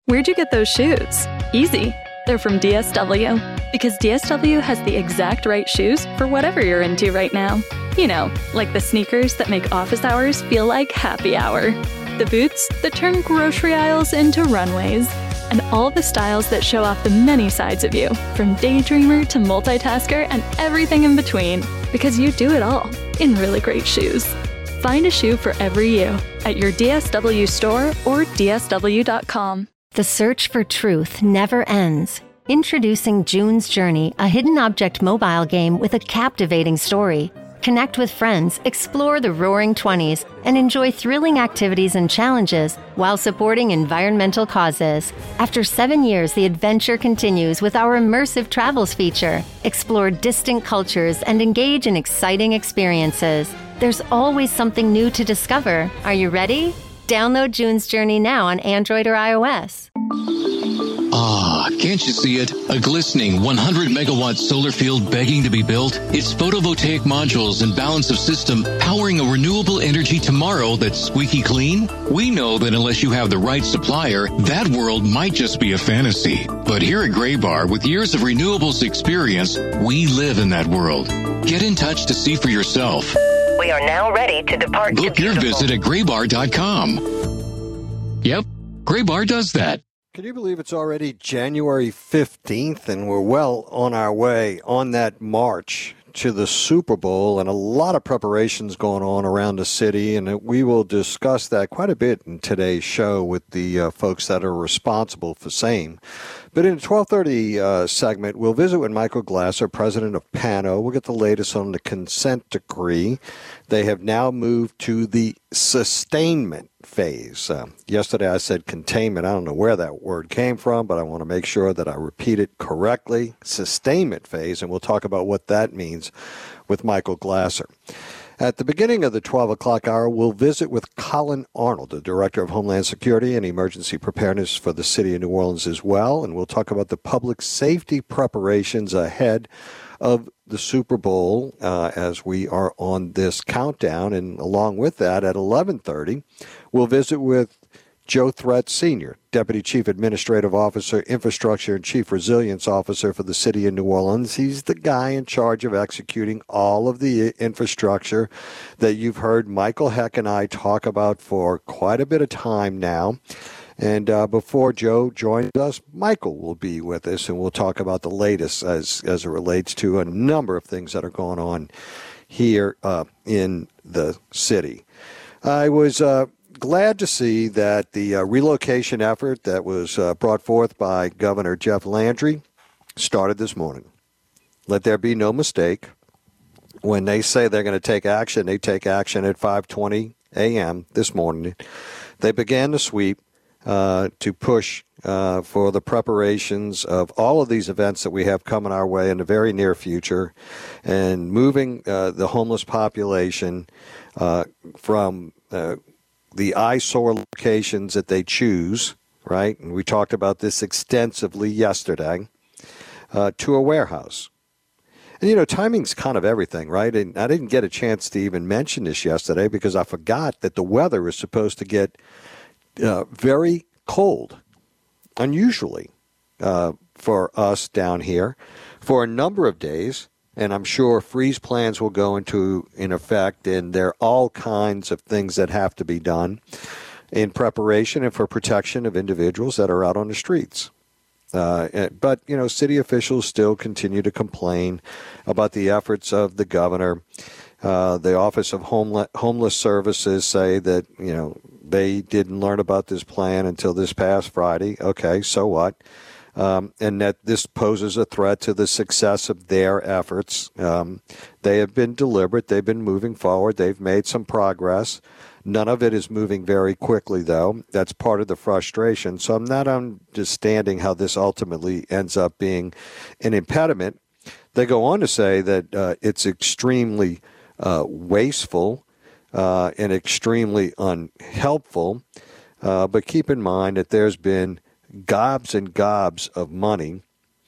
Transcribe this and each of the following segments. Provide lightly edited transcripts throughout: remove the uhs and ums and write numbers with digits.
Where'd you get those shoes? Easy. They're from DSW. Because DSW has the exact right shoes for whatever you're into right now. You know, like the sneakers that make office hours feel like happy hour. The boots that turn grocery aisles into runways. And all the styles that show off the many sides of you, from daydreamer to multitasker and everything in between. Because you do it all in really great shoes. Find a shoe for every you at your DSW store or DSW.com. The search for truth never ends. Introducing June's Journey, a hidden object mobile game with a captivating story. Connect with friends, explore the Roaring 20s, and enjoy thrilling activities and challenges while supporting environmental causes. After 7 years, the adventure continues with our immersive travels feature. Explore distant cultures and engage in exciting experiences. There's always something new to discover. Are you ready? Download June's Journey now on Android or iOS. Ah, can't you see it? A glistening 100-megawatt solar field begging to be built? Its photovoltaic modules and balance of system powering a renewable energy tomorrow that's squeaky clean? We know that unless you have the right supplier, that world might just be a fantasy. But here at Graybar, with years of renewables experience, we live in that world. Get in touch to see for yourself. We are now ready to depart. Book your visit at graybar.com. Yep, Graybar does that. Can you believe it's already January 15th and we're well on our way on that march to the Super Bowl, and a lot of preparations going on around the city, and we will discuss that quite a bit in today's show with the folks that are responsible for same. But in the 12:30 segment, we'll visit with Michael Glasser, president of PANO. We'll get the latest on the consent decree. They have now moved to the sustainment phase. Yesterday I said containment. I don't know where that word came from, but I want to make sure that I repeat it correctly. Sustainment phase, and we'll talk about what that means with Michael Glasser. At the beginning of the 12 o'clock hour, we'll visit with Colin Arnold, the Director of Homeland Security and Emergency Preparedness for the City of New Orleans as well, and we'll talk about the public safety preparations ahead of the Super Bowl as we are on this countdown. And along with that, at 11:30, we'll visit with Joe Threat Sr., Deputy Chief Administrative Officer, Infrastructure, and Chief Resilience Officer for the City of New Orleans. He's the guy in charge of executing all of the infrastructure that you've heard Michael Heck and I talk about for quite a bit of time now. And before Joe joins us, Michael will be with us, and we'll talk about the latest as it relates to a number of things that are going on here in the city. I was glad to see that the relocation effort that was brought forth by Governor Jeff Landry started this morning. Let there be no mistake. When they say they're going to take action, they take action at 5:20 a.m. this morning. They began the sweep to push for the preparations of all of these events that we have coming our way in the very near future, and moving the homeless population from the eyesore locations that they choose, right? And we talked about this extensively yesterday, to a warehouse. And, you know, timing's kind of everything, right? And I didn't get a chance to even mention this yesterday because I forgot that the weather is supposed to get very cold, unusually, for us down here for a number of days. And I'm sure freeze plans will go in effect, and there are all kinds of things that have to be done in preparation and for protection of individuals that are out on the streets. But, you know, city officials still continue to complain about the efforts of the governor. The Office of Homeless Services say that, you know, they didn't learn about this plan until this past Friday. Okay, so what? And that this poses a threat to the success of their efforts. They have been deliberate. They've been moving forward. They've made some progress. None of it is moving very quickly, though. That's part of the frustration. So I'm not understanding how this ultimately ends up being an impediment. They go on to say that it's extremely wasteful and extremely unhelpful. But keep in mind that there's been gobs and gobs of money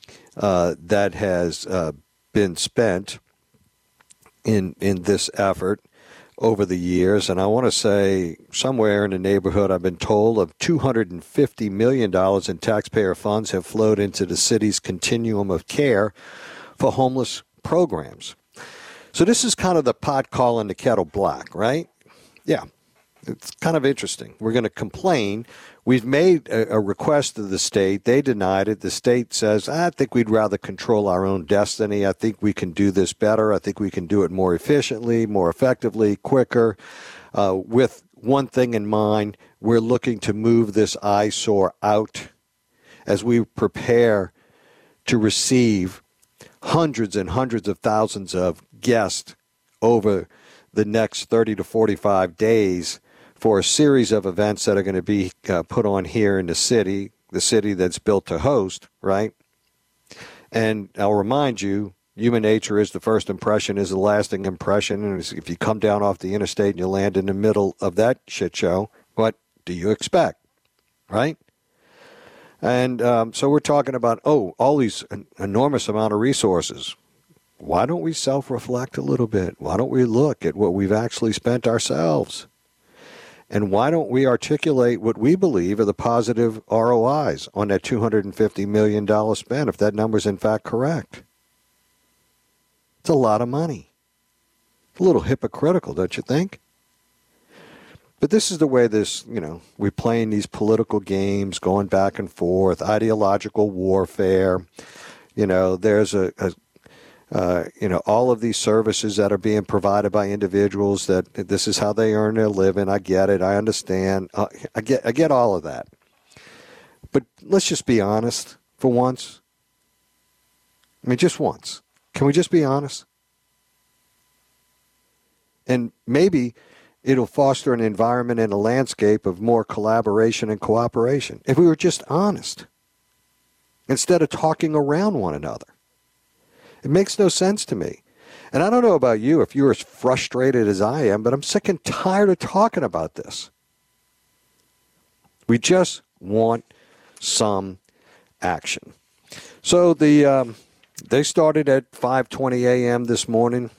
that has been spent in this effort. over the years, and I want to say somewhere in the neighborhood, I've been told, of $250 million in taxpayer funds have flowed into the city's continuum of care for homeless programs. So this is kind of the pot calling the kettle black, right? Yeah, it's kind of interesting. We're going to complain. We've made a request to the state. They denied it. The state says, I think we'd rather control our own destiny. I think we can do this better. I think we can do it more efficiently, more effectively, quicker. With one thing in mind, we're looking to move this eyesore out as we prepare to receive hundreds and hundreds of thousands of guests over the next 30 to 45 days for a series of events that are going to be put on here in the city that's built to host, right? And I'll remind you, human nature is the first impression is the lasting impression. And if you come down off the interstate and you land in the middle of that shit show, what do you expect, right? And so we're talking about, all these enormous amount of resources. Why don't we self-reflect a little bit? Why don't we look at what we've actually spent ourselves? And why don't we articulate what we believe are the positive ROIs on that $250 million spend, if that number is in fact correct? It's a lot of money. It's a little hypocritical, don't you think? But this is the way we're playing these political games, going back and forth, ideological warfare. There's all of these services that are being provided by individuals that this is how they earn their living. I get it. I understand. I get all of that. But let's just be honest for once. I mean, just once. Can we just be honest? And maybe it'll foster an environment and a landscape of more collaboration and cooperation if we were just honest instead of talking around one another. It makes no sense to me. And I don't know about you, if you're as frustrated as I am, but I'm sick and tired of talking about this. We just want some action. So they started at 5:20 a.m. this morning,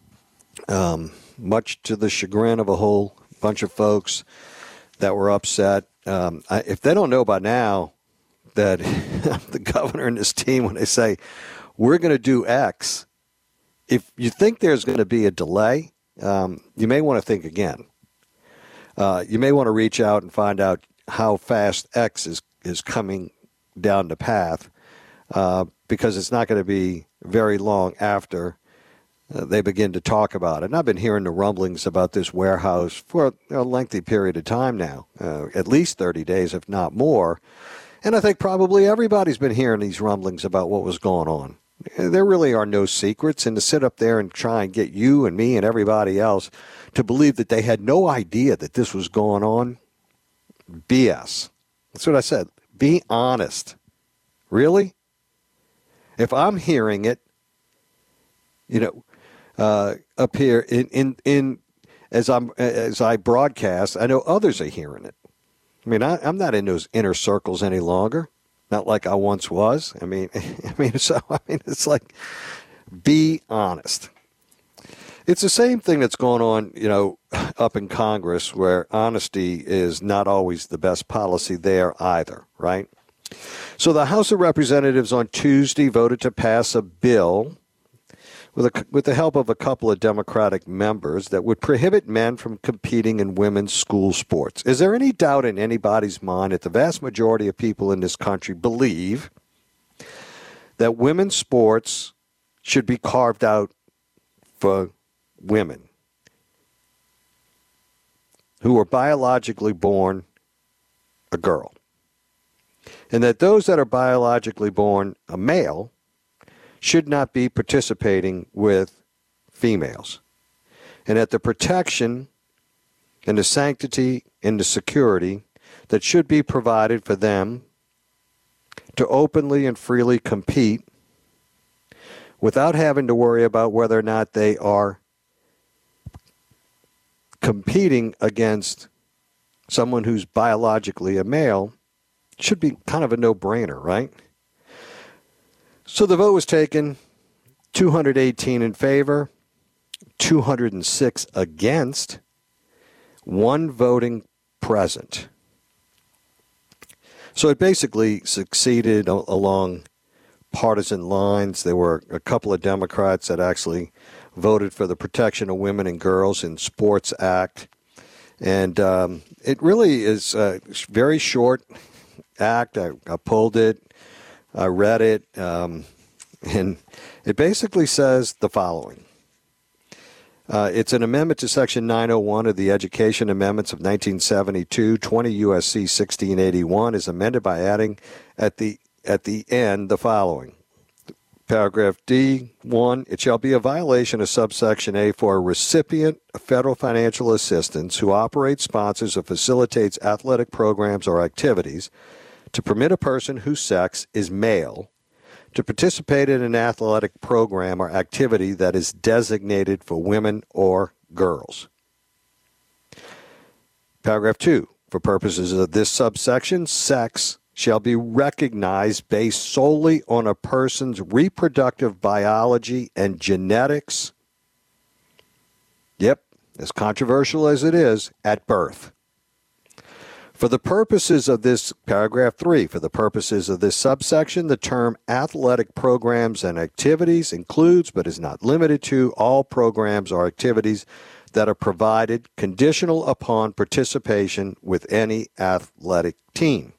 much to the chagrin of a whole bunch of folks that were upset. If they don't know by now that the governor and his team, when they say, we're going to do X, if you think there's going to be a delay, you may want to think again. You may want to reach out and find out how fast X is coming down the path, because it's not going to be very long after they begin to talk about it. And I've been hearing the rumblings about this warehouse for a lengthy period of time now, at least 30 days, if not more. And I think probably everybody's been hearing these rumblings about what was going on. There really are no secrets, and to sit up there and try and get you and me and everybody else to believe that they had no idea that this was going on, BS. That's what I said. Be honest. Really? If I'm hearing it, up here in as I broadcast, I know others are hearing it. I mean, I'm not in those inner circles any longer. Not like I once was. I mean, it's like, be honest. It's the same thing that's going on, up in Congress, where honesty is not always the best policy there either, right? So the House of Representatives on Tuesday voted to pass a bill with the help of a couple of Democratic members that would prohibit men from competing in women's school sports. Is there any doubt in anybody's mind that the vast majority of people in this country believe that women's sports should be carved out for women who are biologically born a girl, and that those that are biologically born a male should not be participating with females, and that the protection and the sanctity and the security that should be provided for them to openly and freely compete without having to worry about whether or not they are competing against someone who's biologically a male should be kind of a no-brainer, right? So the vote was taken, 218 in favor, 206 against, 1 voting present. So it basically succeeded along partisan lines. There were a couple of Democrats that actually voted for the Protection of Women and Girls in Sports Act. And it really is a very short act. I pulled it. I read it. And it basically says the following. It's an amendment to Section 901 of the Education Amendments of 1972. 20 U.S.C. 1681 is amended by adding at the end the following. Paragraph D1, it shall be a violation of subsection A for a recipient of federal financial assistance who operates, sponsors, or facilitates athletic programs or activities to permit a person whose sex is male to participate in an athletic program or activity that is designated for women or girls. Paragraph 2, for purposes of this subsection, sex shall be recognized based solely on a person's reproductive biology and genetics. Yep, as controversial as it is, at birth. For the purposes of this, paragraph 3, for the purposes of this subsection, the term athletic programs and activities includes, but is not limited to, all programs or activities that are provided conditional upon participation with any athletic team.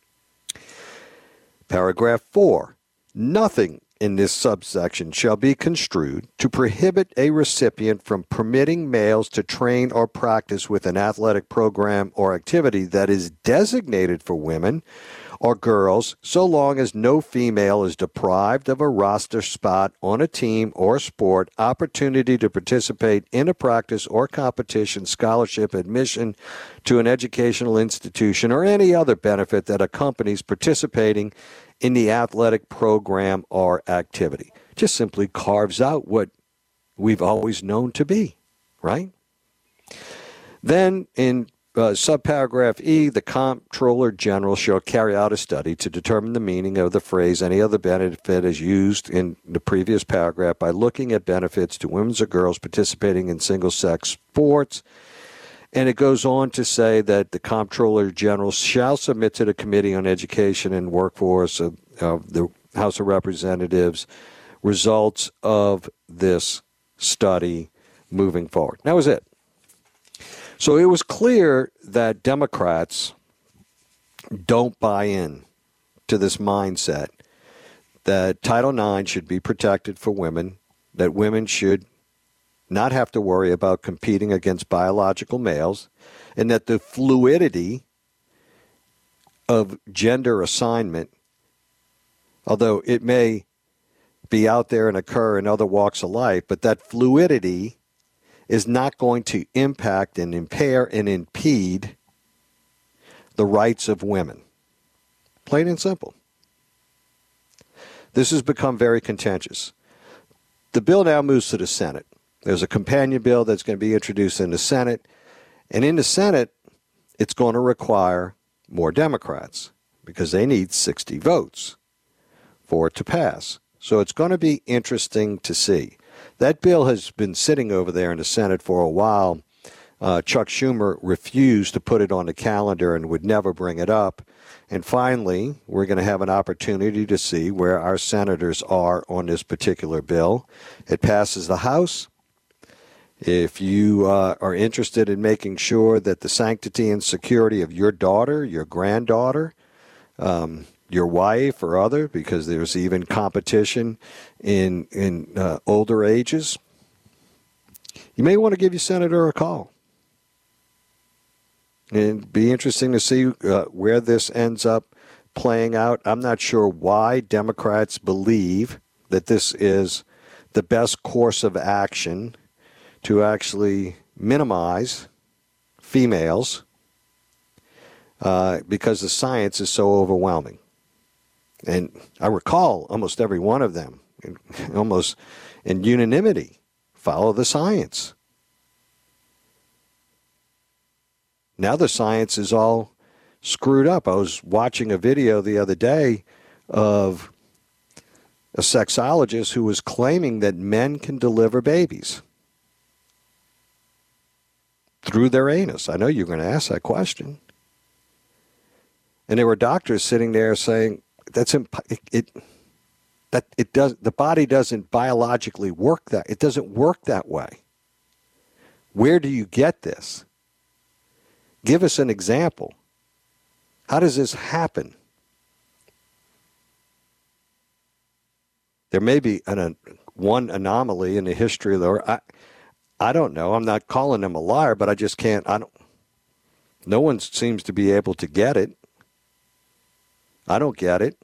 Paragraph 4, nothing in this subsection shall be construed to prohibit a recipient from permitting males to train or practice with an athletic program or activity that is designated for women or girls, so long as no female is deprived of a roster spot on a team or sport, opportunity to participate in a practice or competition, scholarship, admission to an educational institution, or any other benefit that accompanies participating in the athletic program or activity. Just simply carves out what we've always known to be, right? Then in subparagraph E, the Comptroller General shall carry out a study to determine the meaning of the phrase any other benefit as used in the previous paragraph by looking at benefits to women or girls participating in single-sex sports. And it goes on to say that the Comptroller General shall submit to the Committee on Education and Workforce of the House of Representatives results of this study moving forward. That was it. So it was clear that Democrats don't buy in to this mindset that Title IX should be protected for women, that women should not have to worry about competing against biological males, and that the fluidity of gender assignment, although it may be out there and occur in other walks of life, but that fluidity is not going to impact and impair and impede the rights of women. Plain and simple. This has become very contentious. The bill now moves to the Senate. There's a companion bill that's going to be introduced in the Senate. And in the Senate, it's going to require more Democrats because they need 60 votes for it to pass. So it's going to be interesting to see. That bill has been sitting over there in the Senate for a while. Chuck Schumer refused to put it on the calendar and would never bring it up. And finally, we're going to have an opportunity to see where our senators are on this particular bill. It passes the House. If you are interested in making sure that the sanctity and security of your daughter, your granddaughter, your wife or other, because there's even competition in older ages, you may want to give your senator a call. And it'd be interesting to see where this ends up playing out. I'm not sure why Democrats believe that this is the best course of action to actually minimize females because the science is so overwhelming. And I recall almost every one of them, almost in unanimity, follow the science. Now the science is all screwed up. I was watching a video the other day of a sexologist who was claiming that men can deliver babies. through their anus? I know you're going to ask that question. And there were doctors sitting there saying the body doesn't biologically work that. It doesn't work that way. Where do you get this? Give us an example. How does this happen? There may be one anomaly in the history of the. I don't know. I'm not calling them a liar, but I just can't. No one seems to be able to get it. I don't get it.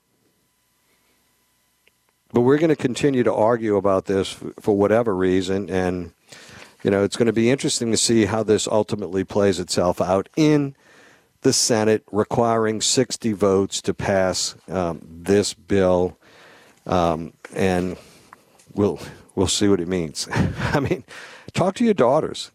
But we're going to continue to argue about this for whatever reason, and it's going to be interesting to see how this ultimately plays itself out in the Senate, requiring 60 votes to pass this bill. And we'll see what it means. I mean, talk to your daughters.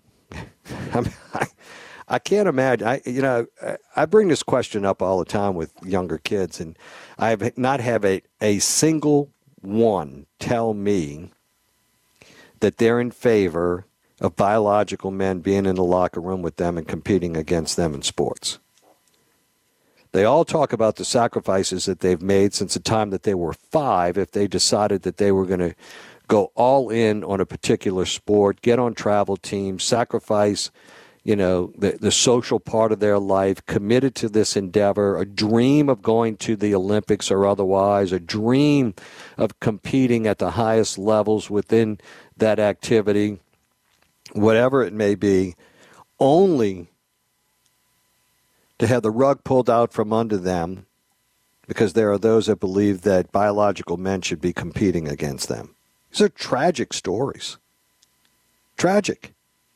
I can't imagine. I bring this question up all the time with younger kids, and I have not had a single one tell me that they're in favor of biological men being in the locker room with them and competing against them in sports. They all talk about the sacrifices that they've made since the time that they were 5 if they decided that they were going to go all in on a particular sport, get on travel teams, sacrifice, the social part of their life, committed to this endeavor, a dream of going to the Olympics or otherwise, a dream of competing at the highest levels within that activity, whatever it may be, only to have the rug pulled out from under them because there are those that believe that biological men should be competing against them. These are tragic stories. Tragic.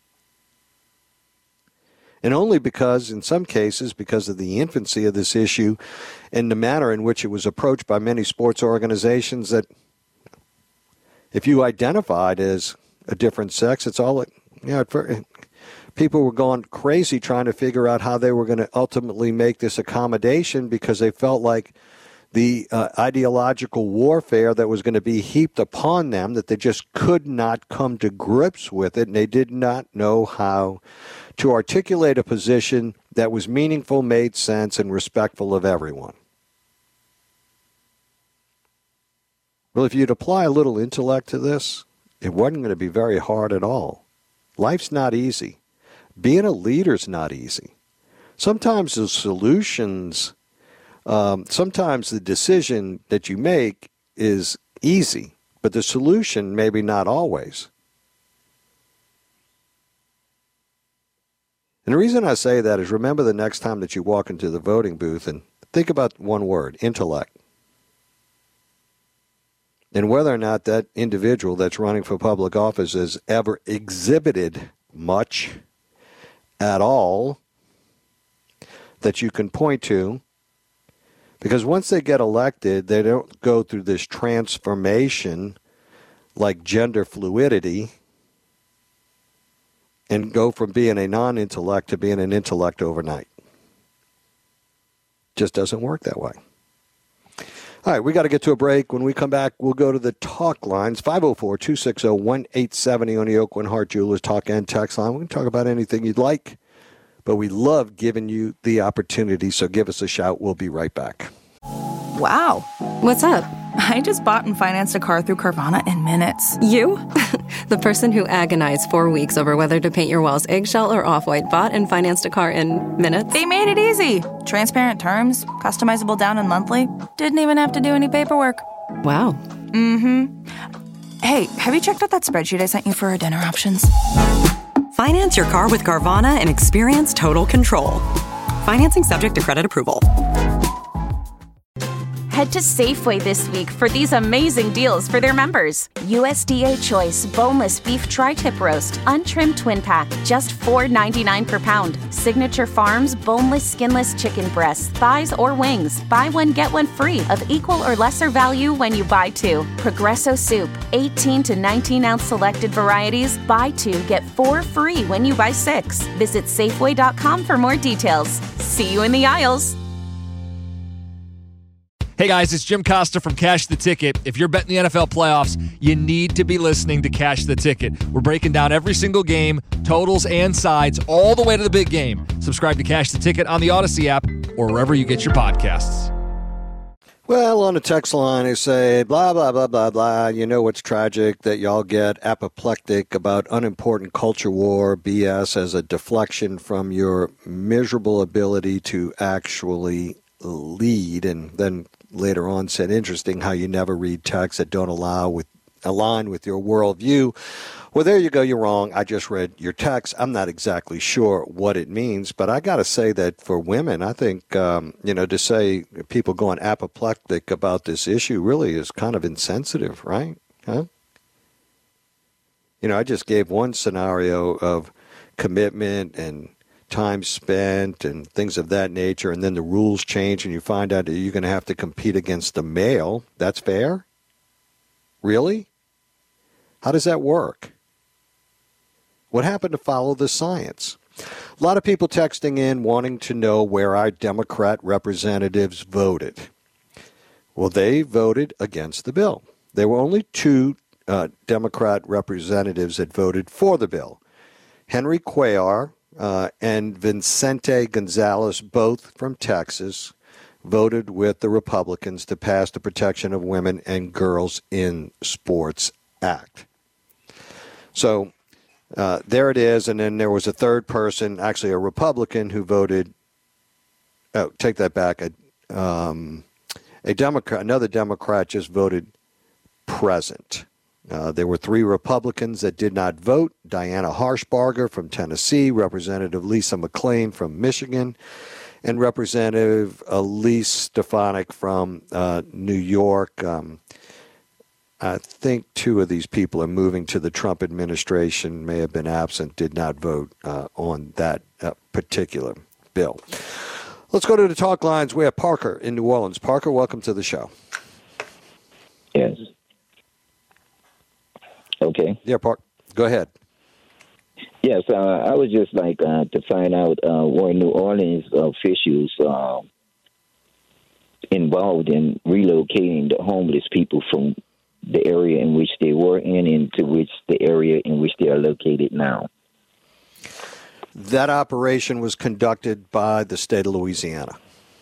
And only because, in some cases, because of the infancy of this issue and the manner in which it was approached by many sports organizations, that if you identified as a different sex, it's all, people were going crazy trying to figure out how they were going to ultimately make this accommodation because they felt like the ideological warfare that was going to be heaped upon them, that they just could not come to grips with it, and they did not know how to articulate a position that was meaningful, made sense, and respectful of everyone. Well, if you'd apply a little intellect to this, it wasn't going to be very hard at all. Life's not easy. Being a leader's not easy. Sometimes the solutions, sometimes the decision that you make is easy, but the solution maybe not always. And the reason I say that is remember the next time that you walk into the voting booth and think about one word, intellect. And whether or not that individual that's running for public office has ever exhibited much at all that you can point to. Because once they get elected, they don't go through this transformation like gender fluidity and go from being a non-intellect to being an intellect overnight. Just doesn't work that way. All right, we got to get to a break. When we come back, we'll go to the talk lines, 504-260-1870 on the Oakland Heart Jewelers talk and text line. We can talk about anything you'd like, but we love giving you the opportunity, so give us a shout. We'll be right back. Wow. What's up? I just bought and financed a car through Carvana in minutes. You? The person who agonized 4 weeks over whether to paint your walls eggshell or off-white bought and financed a car in minutes? They made it easy. Transparent terms, customizable down and monthly. Didn't even have to do any paperwork. Wow. Mm-hmm. Hey, have you checked out that spreadsheet I sent you for our dinner options? Finance your car with Carvana and experience total control. Financing subject to credit approval. Head to Safeway this week for these amazing deals for their members. USDA Choice Boneless Beef Tri-Tip Roast, Untrimmed Twin Pack, just $4.99 per pound. Signature Farms Boneless Skinless Chicken Breasts, Thighs, or Wings. Buy one, get one free of equal or lesser value when you buy two. Progresso Soup, 18 to 19-ounce selected varieties. Buy two, get 4 free when you buy 6. Visit Safeway.com for more details. See you in the aisles. Hey guys, it's Jim Costa from Cash the Ticket. If you're betting the NFL playoffs, you need to be listening to Cash the Ticket. We're breaking down every single game, totals and sides, all the way to the big game. Subscribe to Cash the Ticket on the Odyssey app or wherever you get your podcasts. Well, on the text line, they say, blah, blah, blah, blah, blah. You know what's tragic? That y'all get apoplectic about unimportant culture war BS as a deflection from your miserable ability to actually lead. And then later on said, interesting how you never read texts that don't align with your worldview. Well, there you go. You're wrong. I just read your text. I'm not exactly sure what it means, but I got to say that for women, I think, to say people going apoplectic about this issue really is kind of insensitive, right? Huh? I just gave one scenario of commitment and time spent and things of that nature, and then the rules change and you find out that you're going to have to compete against a male. That's fair? Really? How does that work? What happened to follow the science? A lot of people texting in wanting to know where our Democrat representatives voted. Well, they voted against the bill. There were only two Democrat representatives that voted for the bill. Henry Cuellar and Vicente Gonzalez, both from Texas, voted with the Republicans to pass the Protection of Women and Girls in Sports Act. So there it is. And then there was a third person, actually a Republican, who voted. Oh, take that back. A Democrat, another Democrat just voted present. There were three Republicans that did not vote. Diana Harshbarger from Tennessee, Representative Lisa McClain from Michigan, and Representative Elise Stefanik from New York. I think two of these people are moving to the Trump administration, may have been absent, did not vote on that particular bill. Let's go to the talk lines. We have Parker in New Orleans. Parker, welcome to the show. Yes. Okay. Yeah, Parker, go ahead. Yes, I would just like to find out were New Orleans officials involved in relocating the homeless people from the area in which they were in into which the area in which they are located now. That operation was conducted by the state of Louisiana.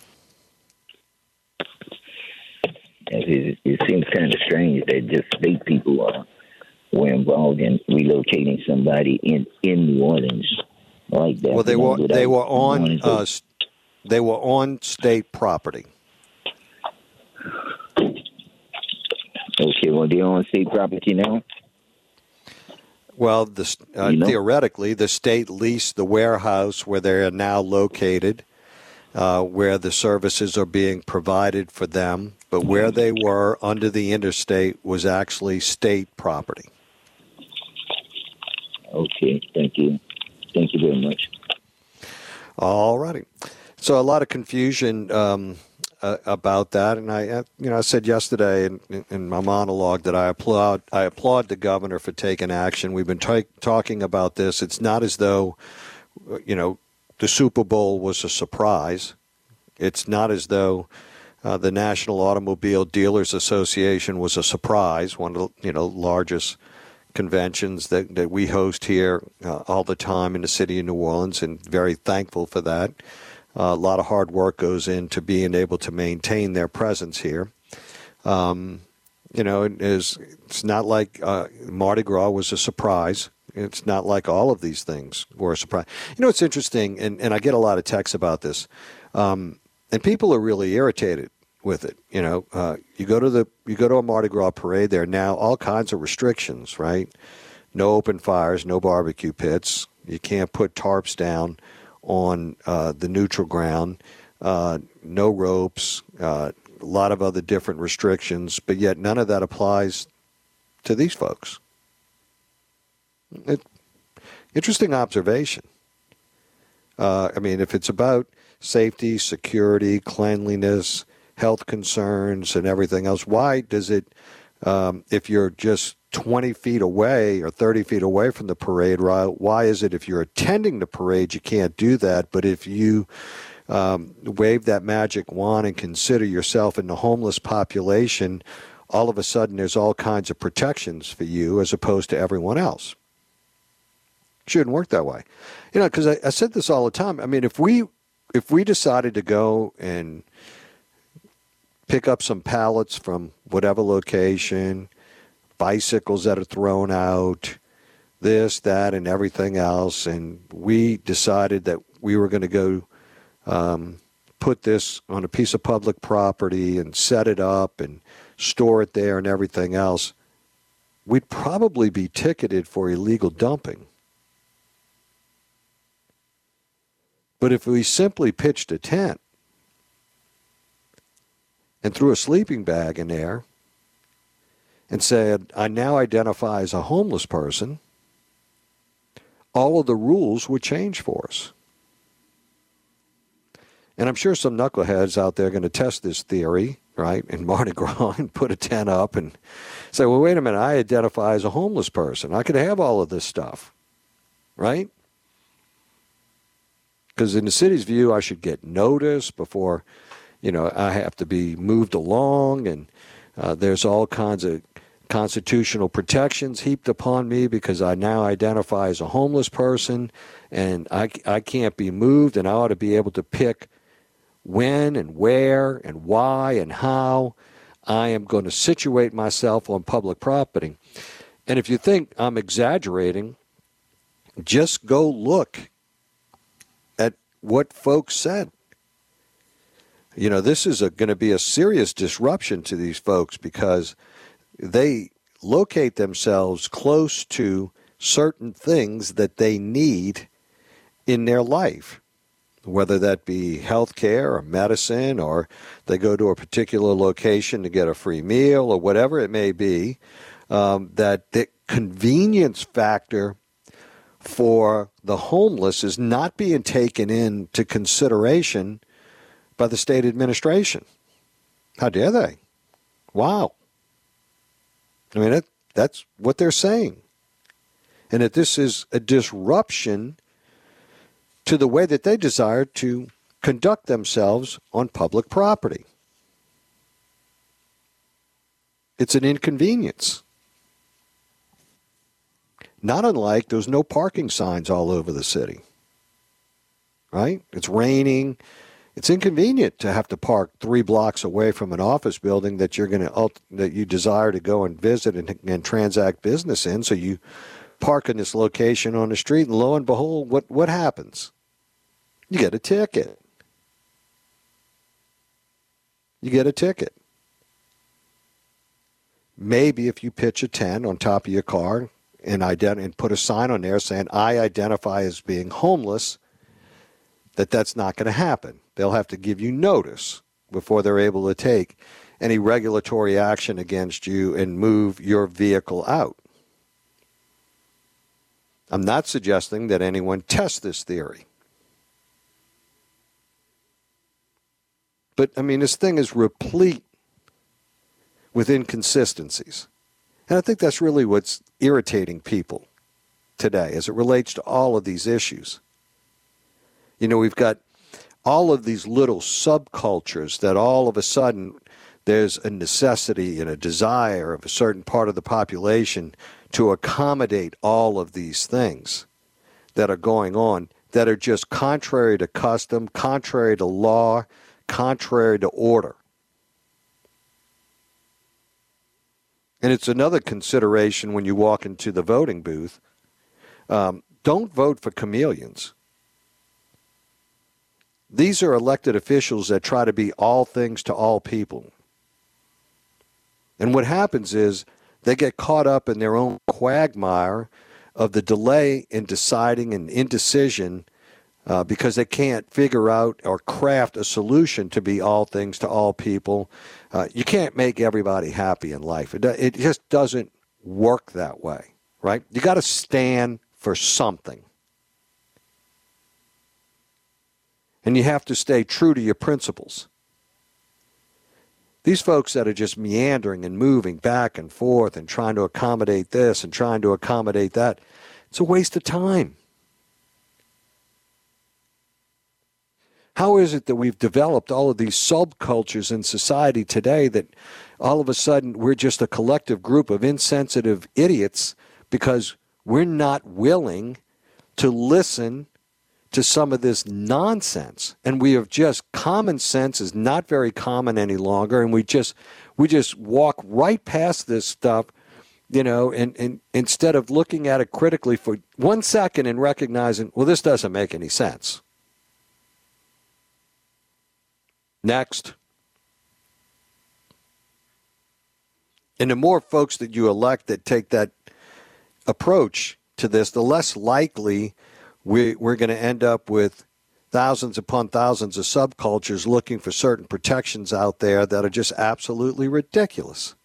It seems kind of strange that just state people were involved in relocating somebody in New Orleans like that. Well, they were on state property. Okay, well, they're on state property now? Well, theoretically, the state leased the warehouse where they are now located, where the services are being provided for them. But where they were under the interstate was actually state property. Okay, thank you. Thank you very much. All righty. So a lot of confusion about that, and I said yesterday in my monologue that I applaud the governor for taking action. We've been talking about this. It's not as though, the Super Bowl was a surprise. It's not as though the National Automobile Dealers Association was a surprise. One of the largest conventions that we host here all the time in the city of New Orleans, and very thankful for that. A lot of hard work goes into being able to maintain their presence here. It's not like Mardi Gras was a surprise. It's not like all of these things were a surprise. It's interesting, and I get a lot of texts about this, and people are really irritated with it. You go to a Mardi Gras parade, there are now all kinds of restrictions, right? No open fires, no barbecue pits. You can't put tarps down on the neutral ground, no ropes, a lot of other different restrictions, but yet none of that applies to these folks. Interesting observation. If it's about safety, security, cleanliness, health concerns, and everything else, why does it, if you're just 20 feet away or 30 feet away from the parade route, why is it if you're attending the parade you can't do that, but if you wave that magic wand and consider yourself in the homeless population, all of a sudden there's all kinds of protections for you as opposed to everyone else. Shouldn't work that way. Because I said this all the time. I mean, if we decided to go and pick up some pallets from whatever location, bicycles that are thrown out, this, that, and everything else, and we decided that we were going to go put this on a piece of public property and set it up and store it there and everything else, we'd probably be ticketed for illegal dumping. But if we simply pitched a tent and threw a sleeping bag in there and said, I now identify as a homeless person, all of the rules would change for us. And I'm sure some knuckleheads out there are going to test this theory, right, in Mardi Gras and put a tent up and say, well, wait a minute, I identify as a homeless person. I could have all of this stuff, right? Because in the city's view, I should get notice before, I have to be moved along, and there's all kinds of constitutional protections heaped upon me because I now identify as a homeless person, and I can't be moved, and I ought to be able to pick when and where and why and how I am going to situate myself on public property. And if you think I'm exaggerating, just go look at what folks said. This is going to be a serious disruption to these folks because they locate themselves close to certain things that they need in their life, whether that be health care or medicine, or they go to a particular location to get a free meal or whatever it may be, that the convenience factor for the homeless is not being taken into consideration by the state administration. How dare they? Wow. I mean, that's what they're saying. And that this is a disruption to the way that they desire to conduct themselves on public property. It's an inconvenience. Not unlike there's no parking signs all over the city, right? It's raining. It's inconvenient to have to park 3 blocks away from an office building that that you desire to go and visit and transact business in. So you park in this location on the street, and lo and behold, what happens? You get a ticket. You get a ticket. Maybe if you pitch a tent on top of your car and put a sign on there saying, I identify as being homeless, that's not going to happen. They'll have to give you notice before they're able to take any regulatory action against you and move your vehicle out. I'm not suggesting that anyone test this theory. But, I mean, this thing is replete with inconsistencies. And I think that's really what's irritating people today as it relates to all of these issues. We've got all of these little subcultures that all of a sudden there's a necessity and a desire of a certain part of the population to accommodate all of these things that are going on that are just contrary to custom, contrary to law, contrary to order. And it's another consideration when you walk into the voting booth. Don't vote for chameleons. These are elected officials that try to be all things to all people. And what happens is they get caught up in their own quagmire of the delay in deciding and indecision because they can't figure out or craft a solution to be all things to all people. You can't make everybody happy in life. It just doesn't work that way, right? You got to stand for something. And you have to stay true to your principles. These folks that are just meandering and moving back and forth and trying to accommodate this and trying to accommodate that, it's a waste of time. How is it that we've developed all of these subcultures in society today that all of a sudden we're just a collective group of insensitive idiots because we're not willing to listen to some of this nonsense? And we have just, common sense is not very common any longer, and we just walk right past this stuff, and instead of looking at it critically for 1 second and recognizing, well, this doesn't make any sense. Next. And the more folks that you elect that take that approach to this, the less likely we're going to end up with thousands upon thousands of subcultures looking for certain protections out there that are just absolutely ridiculous.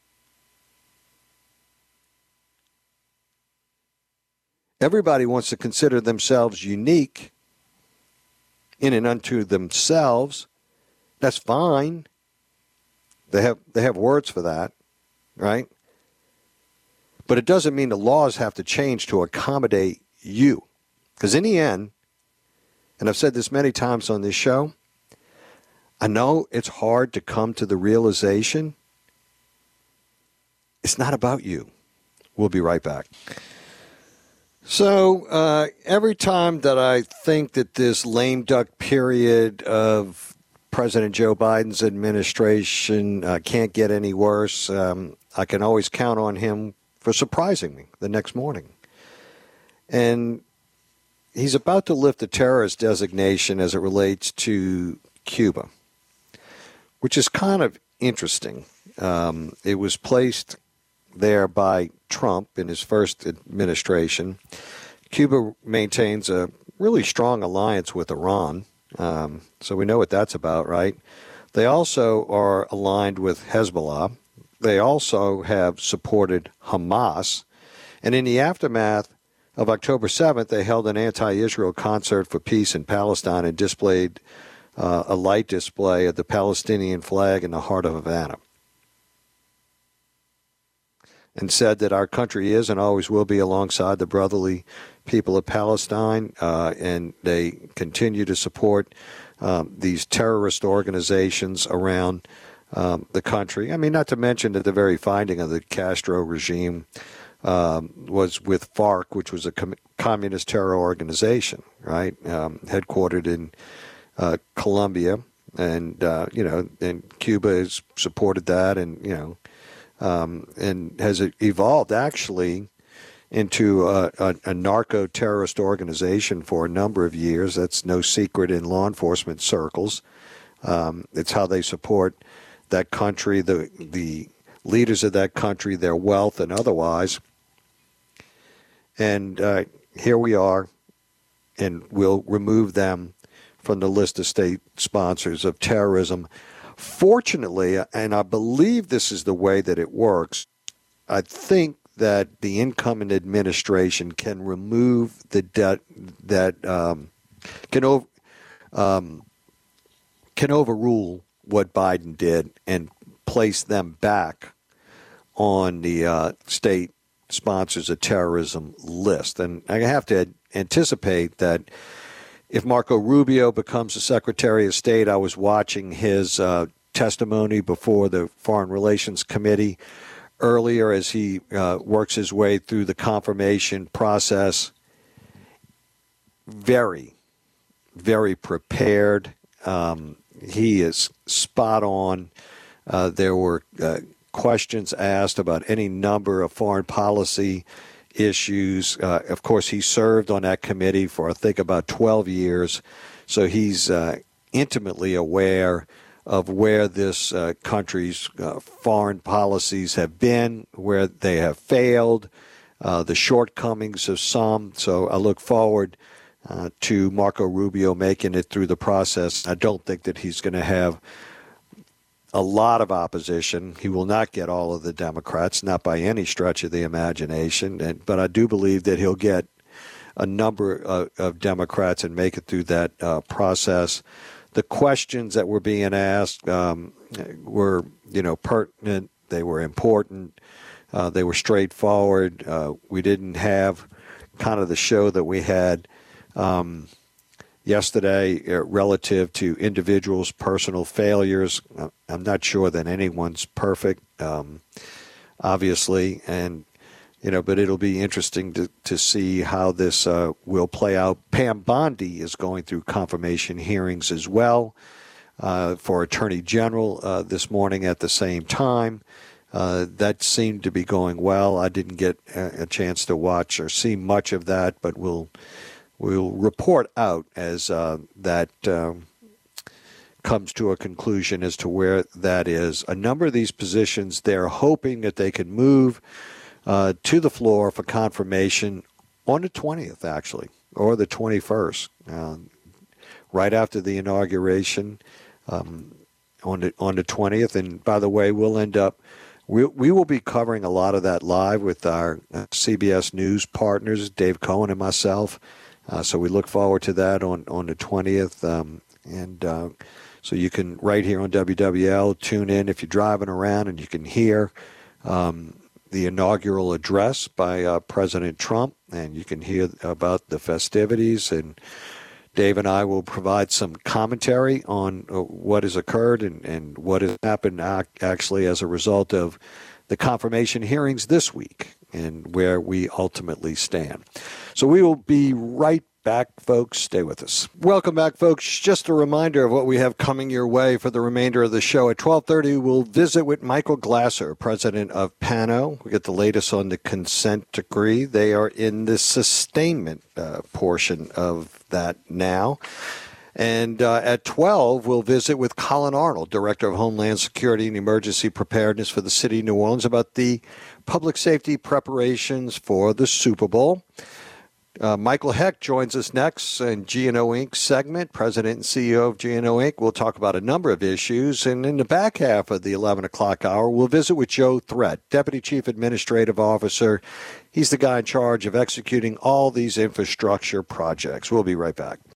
Everybody wants to consider themselves unique in and unto themselves. That's fine. They have words for that, right? But it doesn't mean the laws have to change to accommodate you. Because in the end, and I've said this many times on this show, I know it's hard to come to the realization it's not about you. We'll be right back. So every time that I think that this lame duck period of President Joe Biden's administration can't get any worse, I can always count on him for surprising me the next morning. And he's about to lift the terrorist designation as it relates to Cuba, which is kind of interesting. It was placed there by Trump in his first administration. Cuba maintains a really strong alliance with Iran, so we know what that's about, right? They also are aligned with Hezbollah. They also have supported Hamas. And in the aftermath of October 7th, they held an anti-Israel concert for peace in Palestine and displayed a light display of the Palestinian flag in the heart of Havana, and said that our country is and always will be alongside the brotherly people of Palestine, and they continue to support these terrorist organizations around the country. I mean, not to mention that the very finding of the Castro regime was with FARC, which was a communist terror organization, right, headquartered in Colombia, and and Cuba has supported that, and and has evolved actually into a narco-terrorist organization for a number of years. That's no secret in law enforcement circles. It's how they support that country, the leaders of that country, their wealth and otherwise. And here we are, and we'll remove them from the list of state sponsors of terrorism. Fortunately, and I believe this is the way that it works, I think that the incoming administration can remove the debt that can overrule what Biden did and place them back on the state sponsors of terrorism list. And I have to anticipate that if Marco Rubio becomes the Secretary of State, I was watching his testimony before the Foreign Relations Committee earlier as he works his way through the confirmation process. Very, very prepared. He is spot on. There were questions asked about any number of foreign policy issues. Of course, he served on that committee for, I think, about 12 years. So he's intimately aware of where this country's foreign policies have been, where they have failed, the shortcomings of some. So I look forward to Marco Rubio making it through the process. I don't think that he's going to have a lot of opposition. He will not get all of the Democrats, not by any stretch of the imagination. But I do believe that he'll get a number of Democrats and make it through that process. The questions that were being asked were, pertinent. They were important. They were straightforward. We didn't have kind of the show that we had, yesterday relative to individuals' personal failures. I'm not sure that anyone's perfect, obviously, and but it'll be interesting to see how this will play out. Pam Bondi is going through confirmation hearings as well for Attorney General this morning at the same time. That seemed to be going well. I didn't get a chance to watch or see much of that, but we'll report out as that comes to a conclusion as to where that is. A number of these positions, they're hoping that they can move to the floor for confirmation on the 20th, actually, or the 21st, right after the inauguration on the 20th. And by the way, we'll end up, we will be covering a lot of that live with our CBS News partners, Dave Cohen and myself. So we look forward to that on the 20th. So you can, right here on WWL, tune in if you're driving around, and you can hear the inaugural address by President Trump, and you can hear about the festivities. And Dave and I will provide some commentary on what has occurred and what has happened actually as a result of the confirmation hearings this week and where we ultimately stand. So we will be right back, folks. Stay with us. Welcome back, folks. Just a reminder of what we have coming your way for the remainder of the show. At 12:30, we'll visit with Michael Glasser, president of PANO. We get the latest on the consent decree. They are in the sustainment portion of that now. And at 12, we'll visit with Colin Arnold, Director of Homeland Security and Emergency Preparedness for the City of New Orleans, about the public safety preparations for the Super Bowl. Michael Heck joins us next in G&O Inc. segment, President and CEO of G&O Inc. We'll talk about a number of issues. And in the back half of the 11 o'clock hour, we'll visit with Joe Threat, Deputy Chief Administrative Officer. He's the guy in charge of executing all these infrastructure projects. We'll be right back.